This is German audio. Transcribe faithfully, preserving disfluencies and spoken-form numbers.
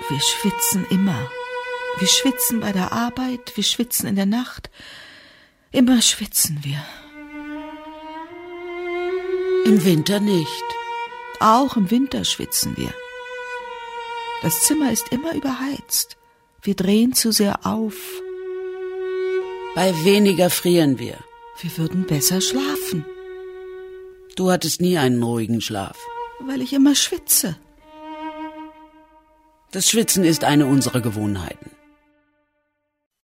Wir schwitzen immer. Wir schwitzen bei der Arbeit, wir schwitzen in der Nacht. Immer schwitzen wir. Im Winter nicht. Auch im Winter schwitzen wir. Das Zimmer ist immer überheizt. Wir drehen zu sehr auf. Bei weniger frieren wir. Wir würden besser schlafen. Du hattest nie einen ruhigen Schlaf. Weil ich immer schwitze. Das Schwitzen ist eine unserer Gewohnheiten.